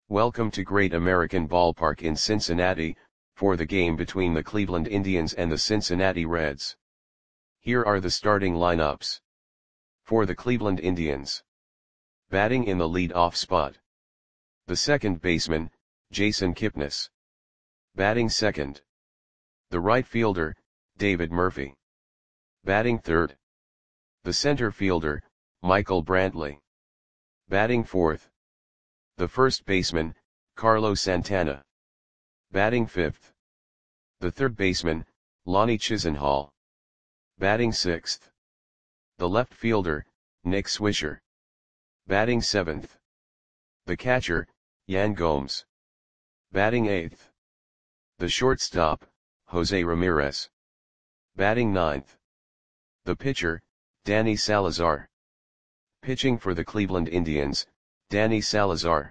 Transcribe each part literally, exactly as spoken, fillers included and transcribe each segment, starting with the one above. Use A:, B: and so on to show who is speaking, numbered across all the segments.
A: Welcome to Great American Ballpark in Cincinnati, for the game between the Cleveland Indians and the Cincinnati Reds. Here are the starting lineups. For the Cleveland Indians. Batting in the lead-off spot. The second baseman, Jason Kipnis. Batting second. The right fielder, David Murphy. Batting third. The center fielder, Michael Brantley. Batting fourth. The first baseman, Carlos Santana. Batting fifth. The third baseman, Lonnie Chisenhall. Batting sixth. The left fielder, Nick Swisher. Batting seventh. The catcher, Yan Gomes. Batting eighth. The shortstop, Jose Ramirez. Batting ninth. The pitcher, Danny Salazar. Pitching for the Cleveland Indians, Danny Salazar.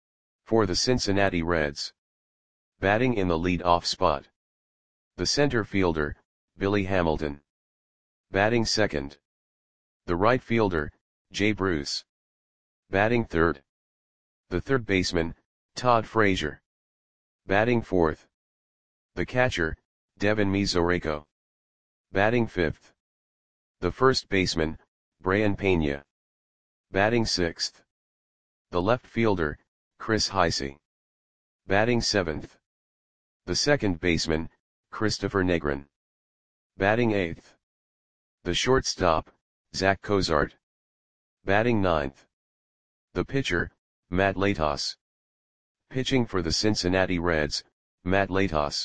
A: For the Cincinnati Reds. Batting in the lead-off spot. The center fielder, Billy Hamilton. Batting second. The right fielder, Jay Bruce. Batting third. The third baseman, Todd Frazier. Batting fourth. The catcher, Devin Mesoraco. Batting fifth. The first baseman, Brayan Pena. Batting sixth. The left fielder, Chris Heisey. Batting seventh. The second baseman, Christopher Negrin. Batting eighth. The shortstop, Zach Cozart. Batting ninth. The pitcher, Matt Latos. Pitching for the Cincinnati Reds, Matt Latos.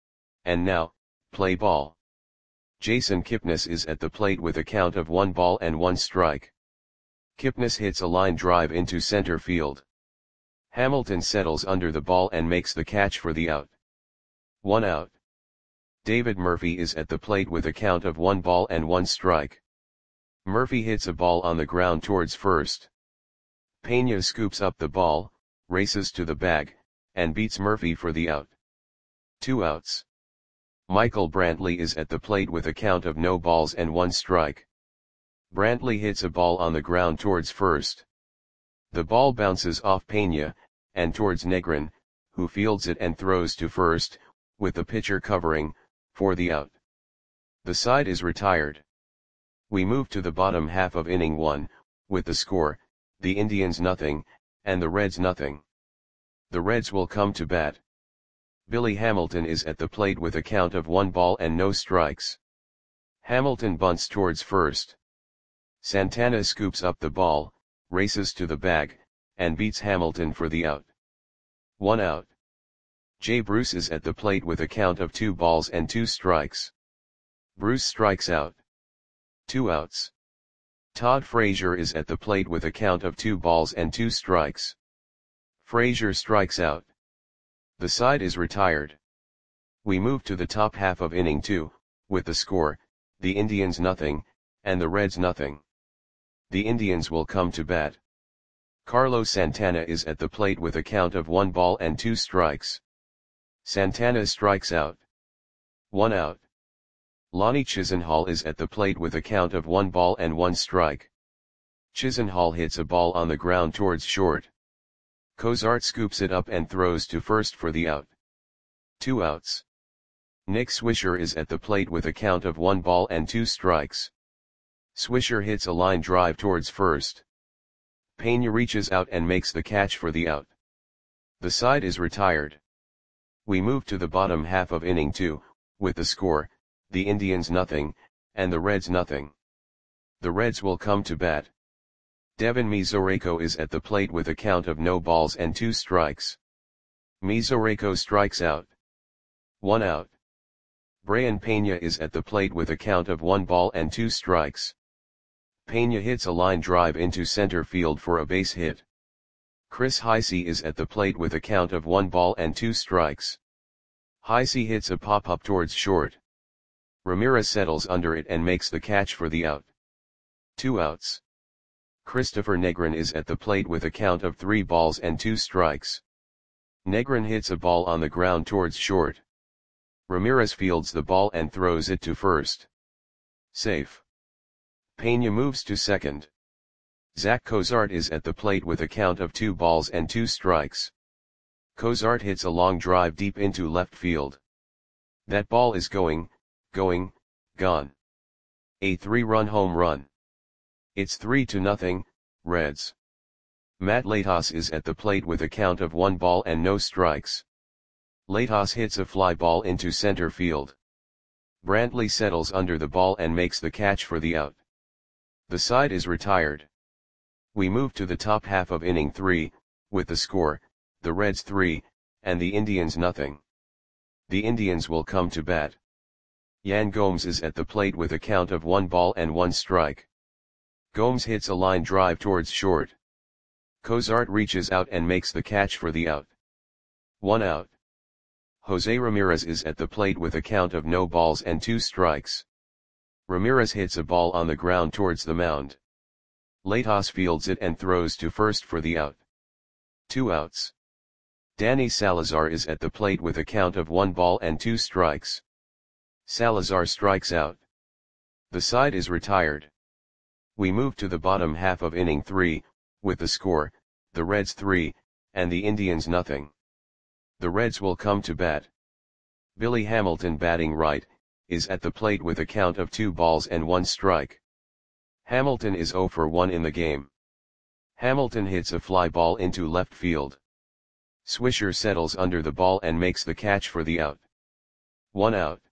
A: And now, play ball. Jason Kipnis is at the plate with a count of one ball and one strike. Kipnis hits a line drive into center field. Hamilton settles under the ball and makes the catch for the out. One out. David Murphy is at the plate with a count of one ball and one strike. Murphy hits a ball on the ground towards first. Pena scoops up the ball, races to the bag, and beats Murphy for the out. Two outs. Michael Brantley is at the plate with a count of no balls and one strike. Brantley hits a ball on the ground towards first. The ball bounces off Pena, and towards Negrin, who fields it and throws to first, with the pitcher covering, for the out. The side is retired. We move to the bottom half of inning one, with the score, the Indians nothing, and the Reds nothing. The Reds will come to bat. Billy Hamilton is at the plate with a count of one ball and no strikes. Hamilton bunts towards first. Santana scoops up the ball, races to the bag, and beats Hamilton for the out. One out. Jay Bruce is at the plate with a count of two balls and two strikes. Bruce strikes out. Two outs. Todd Frazier is at the plate with a count of two balls and two strikes. Frazier strikes out. The side is retired. We move to the top half of inning two, with the score, the Indians nothing, and the Reds nothing. The Indians will come to bat. Carlos Santana is at the plate with a count of one ball and two strikes. Santana strikes out. One out. Lonnie Chisenhall is at the plate with a count of one ball and one strike. Chisenhall hits a ball on the ground towards short. Cozart scoops it up and throws to first for the out. Two outs. Nick Swisher is at the plate with a count of one ball and two strikes. Swisher hits a line drive towards first. Pena reaches out and makes the catch for the out. The side is retired. We move to the bottom half of inning two, with the score, the Indians nothing, and the Reds nothing. The Reds will come to bat. Devin Mesoraco is at the plate with a count of no balls and two strikes. Mesoraco strikes out. One out. Brayan Pena is at the plate with a count of one ball and two strikes. Pena hits a line drive into center field for a base hit. Chris Heisey is at the plate with a count of one ball and two strikes. Heisey hits a pop-up towards short. Ramirez settles under it and makes the catch for the out. Two outs. Christopher Negrin is at the plate with a count of three balls and two strikes. Negrin hits a ball on the ground towards short. Ramirez fields the ball and throws it to first. Safe. Pena moves to second. Zach Cozart is at the plate with a count of two balls and two strikes. Cozart hits a long drive deep into left field. That ball is going, going, gone. A three-run home run. It's three to nothing, Reds. Matt Latos is at the plate with a count of one ball and no strikes. Latos hits a fly ball into center field. Brantley settles under the ball and makes the catch for the out. The side is retired. We move to the top half of inning three, with the score, the Reds three, and the Indians nothing. The Indians will come to bat. Yan Gomes is at the plate with a count of one ball and one strike. Gomes hits a line drive towards short. Cozart reaches out and makes the catch for the out. One out. Jose Ramirez is at the plate with a count of no balls and two strikes. Ramirez hits a ball on the ground towards the mound. Latos fields it and throws to first for the out. Two outs. Danny Salazar is at the plate with a count of one ball and two strikes. Salazar strikes out. The side is retired. We move to the bottom half of inning three, with the score, the Reds three, and the Indians nothing. The Reds will come to bat. Billy Hamilton, batting right, is at the plate with a count of two balls and one strike. Hamilton is zero for one in the game. Hamilton hits a fly ball into left field. Swisher settles under the ball and makes the catch for the out. One out.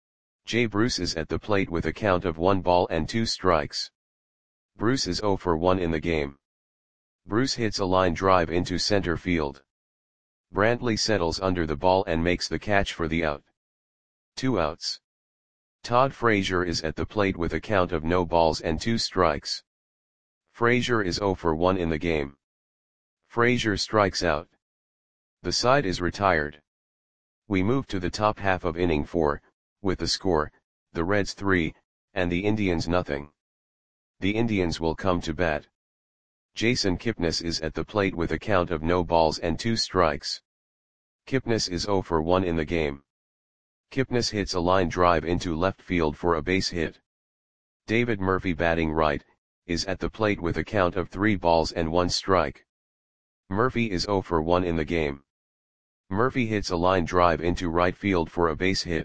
A: Jay Bruce is at the plate with a count of one ball and two strikes. Bruce is zero for one in the game. Bruce hits a line drive into center field. Brantley settles under the ball and makes the catch for the out. Two outs. Todd Frazier is at the plate with a count of no balls and two strikes. Frazier is zero for one in the game. Frazier strikes out. The side is retired. We move to the top half of inning four, with the score, the Reds three, and the Indians nothing. The Indians will come to bat. Jason Kipnis is at the plate with a count of no balls and two strikes. Kipnis is zero for one in the game. Kipnis hits a line drive into left field for a base hit. David Murphy, batting right, is at the plate with a count of three balls and one strike. Murphy is zero for one in the game. Murphy hits a line drive into right field for a base hit.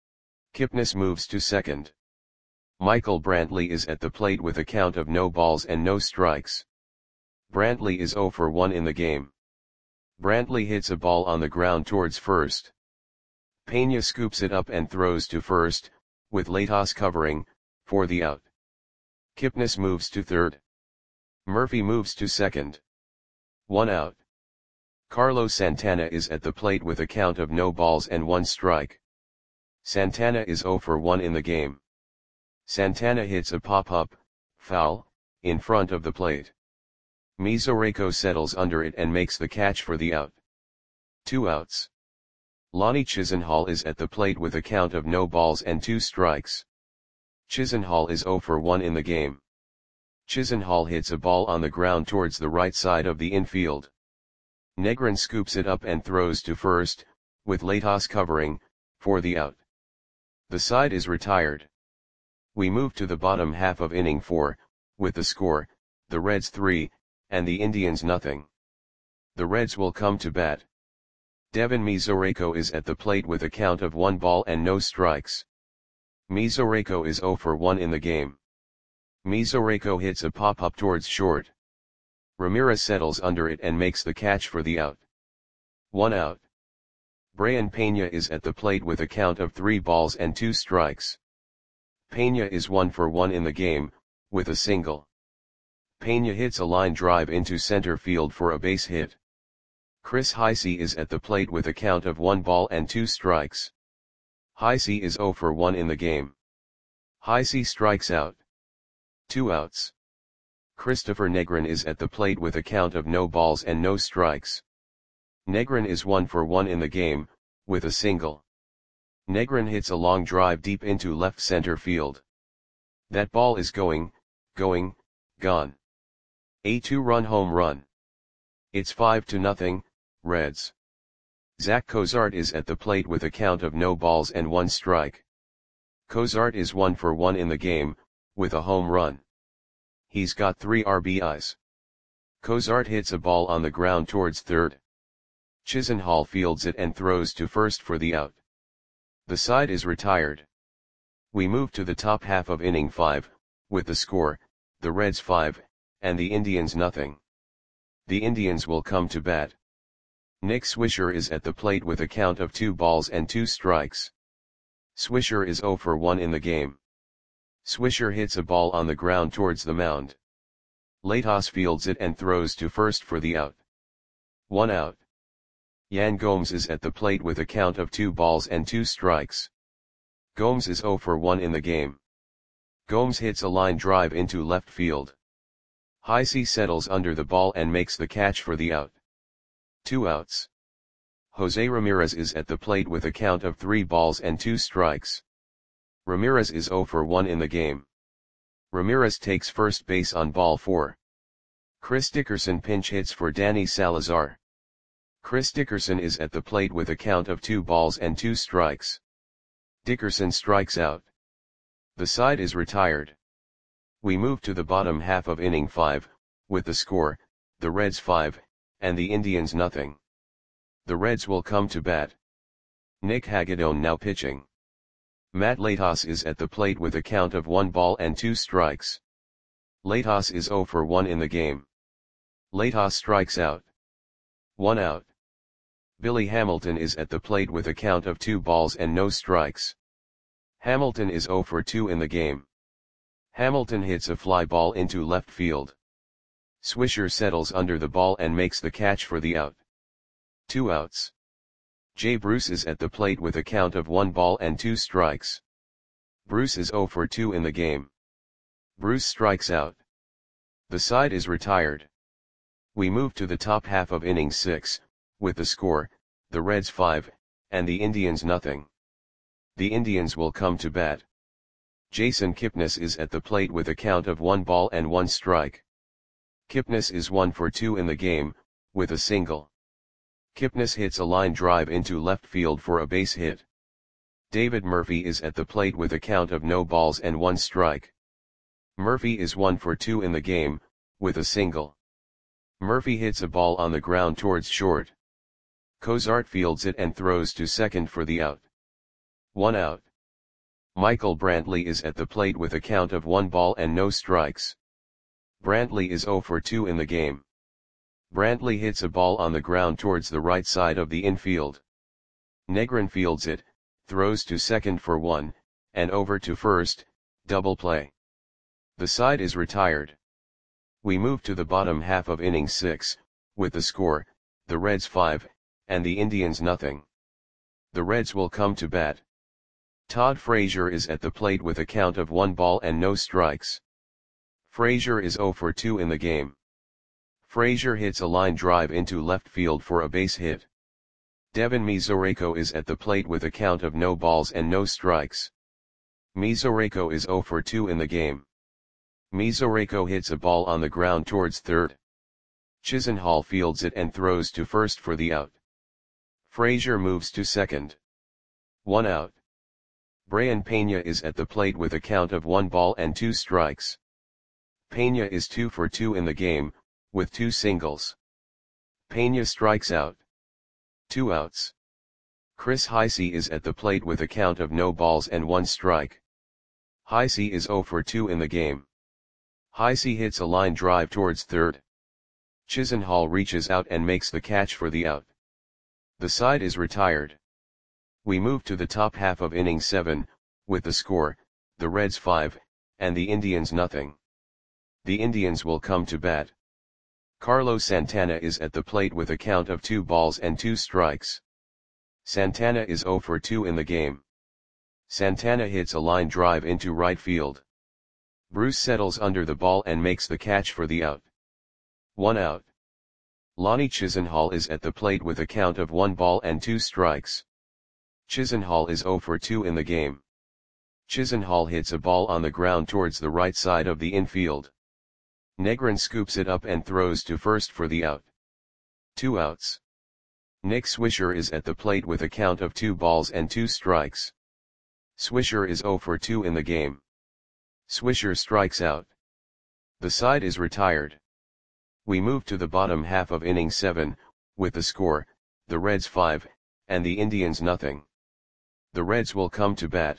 A: Kipnis moves to second. Michael Brantley is at the plate with a count of no balls and no strikes. Brantley is zero for one in the game. Brantley hits a ball on the ground towards first. Pena scoops it up and throws to first, with Latos covering, for the out. Kipnis moves to third. Murphy moves to second. One out. Carlos Santana is at the plate with a count of no balls and one strike. Santana is zero for one in the game. Santana hits a pop-up, foul, in front of the plate. Mesoraco settles under it and makes the catch for the out. Two outs. Lonnie Chisenhall is at the plate with a count of no balls and two strikes. Chisenhall is zero for one in the game. Chisenhall hits a ball on the ground towards the right side of the infield. Negrin scoops it up and throws to first, with Latos covering, for the out. The side is retired. We move to the bottom half of inning four, with the score, the Reds three, and the Indians nothing. The Reds will come to bat. Devin Mesoraco is at the plate with a count of one ball and no strikes. Mesoraco is zero for one in the game. Mesoraco hits a pop-up towards short. Ramirez settles under it and makes the catch for the out. One out. Brian Pena is at the plate with a count of three balls and two strikes. Pena is one for one in the game, with a single. Pena hits a line drive into center field for a base hit. Chris Heisey is at the plate with a count of one ball and two strikes. Heisey is zero for one in the game. Heisey strikes out. Two outs. Christopher Negrin is at the plate with a count of no balls and no strikes. Negrin is one for one in the game, with a single. Negrin hits a long drive deep into left center field. That ball is going, going, gone. A two-run home run. It's five to nothing, Reds. Zach Cozart is at the plate with a count of no balls and one strike. Cozart is one for one in the game, with a home run. He's got three R B Is. Cozart hits a ball on the ground towards third. Chisenhall fields it and throws to first for the out. The side is retired. We move to the top half of inning five, with the score, the Reds five, and the Indians nothing. The Indians will come to bat. Nick Swisher is at the plate with a count of two balls and two strikes. Swisher is zero for one in the game. Swisher hits a ball on the ground towards the mound. Latos fields it and throws to first for the out. One out. Yan Gomes is at the plate with a count of two balls and two strikes. Gomes is zero for one in the game. Gomes hits a line drive into left field. Heisey settles under the ball and makes the catch for the out. Two outs. Jose Ramirez is at the plate with a count of three balls and two strikes. Ramirez is zero for one in the game. Ramirez takes first base on ball four. Chris Dickerson pinch hits for Danny Salazar. Chris Dickerson is at the plate with a count of two balls and two strikes. Dickerson strikes out. The side is retired. We move to the bottom half of inning five, with the score, the Reds five, and the Indians nothing. The Reds will come to bat. Nick Hagedorn now pitching. Matt Latos is at the plate with a count of one ball and two strikes. Latos is zero for one in the game. Latos strikes out. One out. Billy Hamilton is at the plate with a count of two balls and no strikes. Hamilton is zero for two in the game. Hamilton hits a fly ball into left field. Swisher settles under the ball and makes the catch for the out. Two outs. Jay Bruce is at the plate with a count of one ball and two strikes. Bruce is zero for two in the game. Bruce strikes out. The side is retired. We move to the top half of inning six, with the score, the Reds five, and the Indians nothing. The Indians will come to bat. Jason Kipnis is at the plate with a count of one ball and one strike. Kipnis is one for two in the game, with a single. Kipnis hits a line drive into left field for a base hit. David Murphy is at the plate with a count of no balls and one strike. Murphy is one for two in the game, with a single. Murphy hits a ball on the ground towards short. Cozart fields it and throws to second for the out. One out. Michael Brantley is at the plate with a count of one ball and no strikes. Brantley is zero for two in the game. Brantley hits a ball on the ground towards the right side of the infield. Negrin fields it, throws to second for one, and over to first, double play. The side is retired. We move to the bottom half of inning six, with the score, the Reds five, and the Indians nothing. The Reds will come to bat. Todd Frazier is at the plate with a count of one ball and no strikes. Frazier is zero for two in the game. Frazier hits a line drive into left field for a base hit. Devin Mesoraco is at the plate with a count of no balls and no strikes. Mesoraco is zero for two in the game. Mesoraco hits a ball on the ground towards third. Chisenhall fields it and throws to first for the out. Frazier moves to second. One out. Brian Pena is at the plate with a count of one ball and two strikes. Pena is two for two in the game, with two singles. Pena strikes out. Two outs. Chris Heisey is at the plate with a count of no balls and one strike. Heisey is zero for two in the game. Heisey hits a line drive towards third. Chisenhall reaches out and makes the catch for the out. The side is retired. We move to the top half of inning seven, with the score, the Reds five, and the Indians nothing. The Indians will come to bat. Carlos Santana is at the plate with a count of two balls and two strikes. Santana is zero for two in the game. Santana hits a line drive into right field. Bruce settles under the ball and makes the catch for the out. One out. Lonnie Chisenhall is at the plate with a count of one ball and two strikes. Chisenhall is zero for two in the game. Chisenhall hits a ball on the ground towards the right side of the infield. Negrin scoops it up and throws to first for the out. Two outs. Nick Swisher is at the plate with a count of two balls and two strikes. Swisher is zero for two in the game. Swisher strikes out. The side is retired. We move to the bottom half of inning seven, with the score, the Reds five, and the Indians nothing. The Reds will come to bat.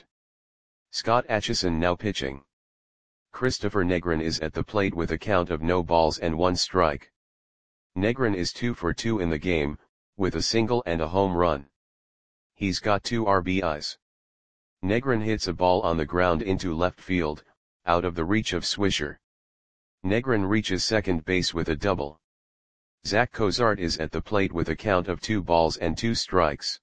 A: Scott Atchison now pitching. Christopher Negrin is at the plate with a count of no balls and one strike. Negrin is two for two in the game, with a single and a home run. He's got two R B Is. Negrin hits a ball on the ground into left field, out of the reach of Swisher. Negrin reaches second base with a double. Zach Cozart is at the plate with a count of two balls and two strikes.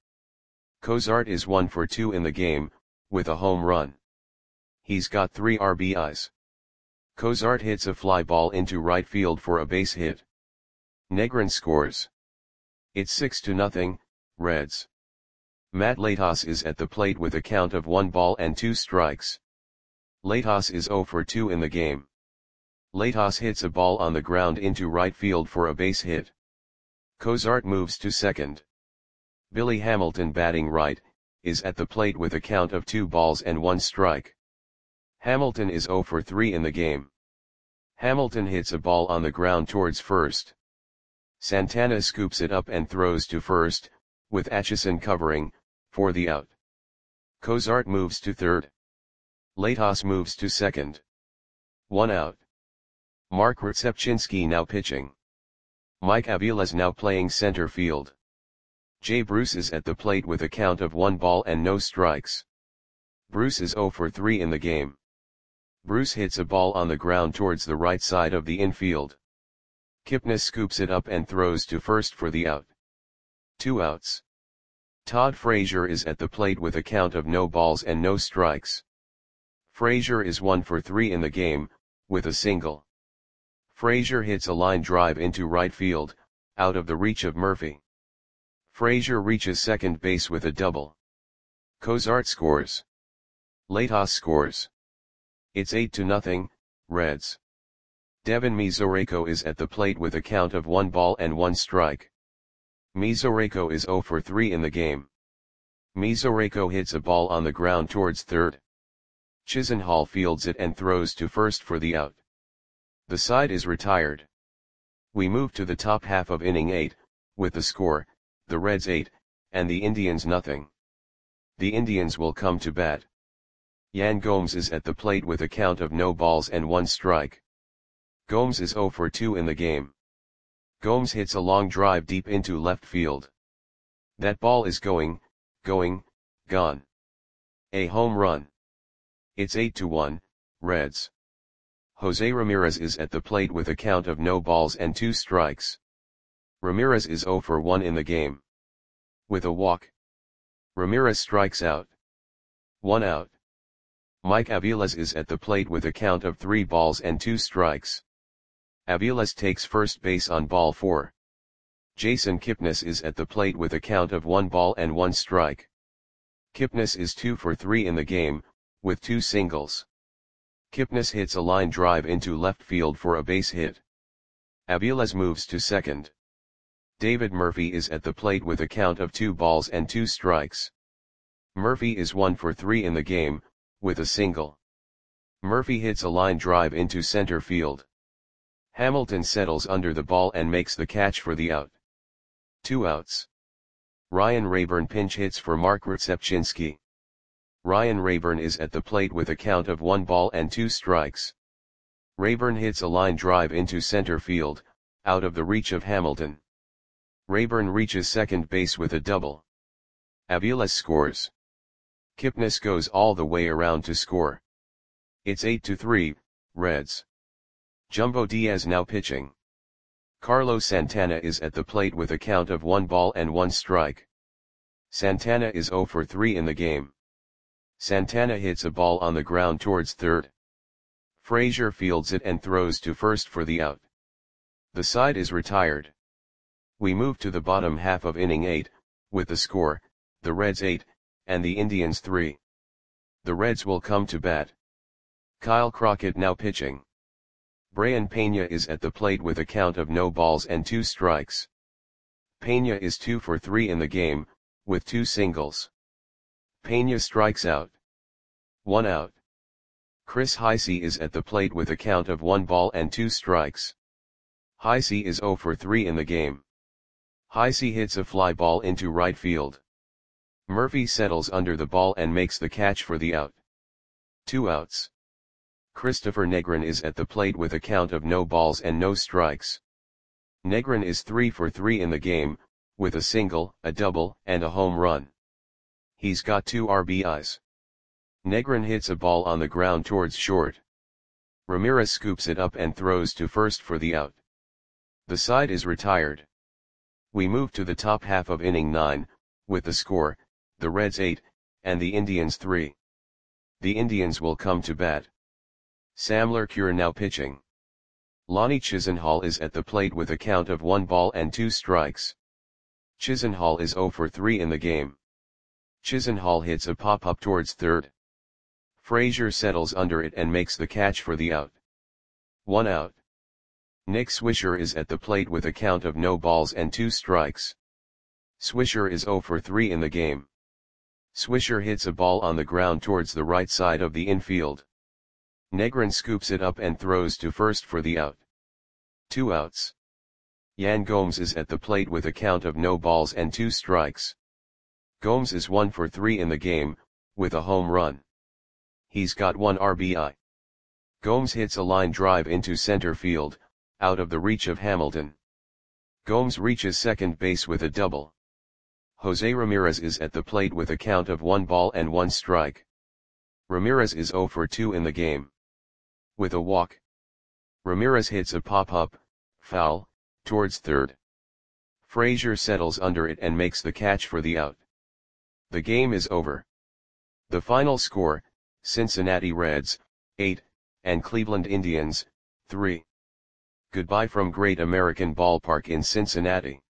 A: Cozart is one for two in the game, with a home run. He's got three R B Is. Cozart hits a fly ball into right field for a base hit. Negrin scores. It's six to nothing, Reds. Matt Latos is at the plate with a count of one ball and two strikes. Latos is zero for two in the game. Latos hits a ball on the ground into right field for a base hit. Cozart moves to second. Billy Hamilton, batting right, is at the plate with a count of two balls and one strike. Hamilton is zero for three in the game. Hamilton hits a ball on the ground towards first. Santana scoops it up and throws to first, with Atchison covering, for the out. Cozart moves to third. Latos moves to second. One out. Mark Rzepczynski now pitching. Mike Aviles now playing center field. Jay Bruce is at the plate with a count of one ball and no strikes. Bruce is zero for three in the game. Bruce hits a ball on the ground towards the right side of the infield. Kipnis scoops it up and throws to first for the out. Two outs. Todd Frazier is at the plate with a count of no balls and no strikes. Frazier is one for three in the game, with a single. Frazier hits a line drive into right field, out of the reach of Murphy. Frazier reaches second base with a double. Cozart scores. Latos scores. It's eight to nothing, Reds. Devin Mesoraco is at the plate with a count of one ball and one strike. Mesoraco is zero for three in the game. Mesoraco hits a ball on the ground towards third. Chisenhall fields it and throws to first for the out. The side is retired. We move to the top half of inning eight, with the score, the Reds eight, and the Indians nothing. The Indians will come to bat. Yan Gomes is at the plate with a count of no balls and one strike. Gomes is zero for two in the game. Gomes hits a long drive deep into left field. That ball is going, going, gone. A home run. It's eight to one, Reds. Jose Ramirez is at the plate with a count of no balls and two strikes. Ramirez is zero for one in the game. With a walk. Ramirez strikes out. One out. Mike Aviles is at the plate with a count of three balls and two strikes. Aviles takes first base on ball four. Jason Kipnis is at the plate with a count of one ball and one strike. Kipnis is two for three in the game, with two singles. Kipnis hits a line drive into left field for a base hit. Aviles moves to second. David Murphy is at the plate with a count of two balls and two strikes. Murphy is one for three in the game, with a single. Murphy hits a line drive into center field. Hamilton settles under the ball and makes the catch for the out. Two outs. Ryan Rayburn pinch hits for Mark Rzepczynski. Ryan Rayburn is at the plate with a count of one ball and two strikes. Rayburn hits a line drive into center field, out of the reach of Hamilton. Rayburn reaches second base with a double. Aviles scores. Kipnis goes all the way around to score. It's eight to three, Reds. Jumbo Diaz now pitching. Carlos Santana is at the plate with a count of one ball and one strike. Santana is zero for three in the game. Santana hits a ball on the ground towards third. Frazier fields it and throws to first for the out. The side is retired. We move to the bottom half of inning eight, with the score, the Reds eight, and the Indians three. The Reds will come to bat. Kyle Crockett now pitching. Brayan Peña is at the plate with a count of no balls and two strikes. Peña is two for three in the game, with two singles. Peña strikes out. One out. Chris Heisey is at the plate with a count of one ball and two strikes. Heisey is zero for three in the game. Heisey hits a fly ball into right field. Murphy settles under the ball and makes the catch for the out. Two outs. Christopher Negrin is at the plate with a count of no balls and no strikes. Negrin is three for three in the game, with a single, a double, and a home run. He's got two R B Is. Negrin hits a ball on the ground towards short. Ramirez scoops it up and throws to first for the out. The side is retired. We move to the top half of inning nine, with the score, the Reds eight, and the Indians three. The Indians will come to bat. Sam Lercure now pitching. Lonnie Chisenhall is at the plate with a count of one ball and two strikes. Chisenhall is zero for three in the game. Chisenhall hits a pop-up towards third. Frazier settles under it and makes the catch for the out. One out. Nick Swisher is at the plate with a count of no balls and two strikes. Swisher is zero for three in the game. Swisher hits a ball on the ground towards the right side of the infield. Negrin scoops it up and throws to first for the out. Two outs. Yan Gomes is at the plate with a count of no balls and two strikes. Gomes is one for three in the game, with a home run. He's got one R B I. Gomes hits a line drive into center field, out of the reach of Hamilton. Gomes reaches second base with a double. Jose Ramirez is at the plate with a count of one ball and one strike. Ramirez is zero for two in the game. With a walk. Ramirez hits a pop-up, foul, towards third. Frazier settles under it and makes the catch for the out. The game is over. The final score, Cincinnati Reds, eight, and Cleveland Indians, three. Goodbye from Great American Ballpark in Cincinnati.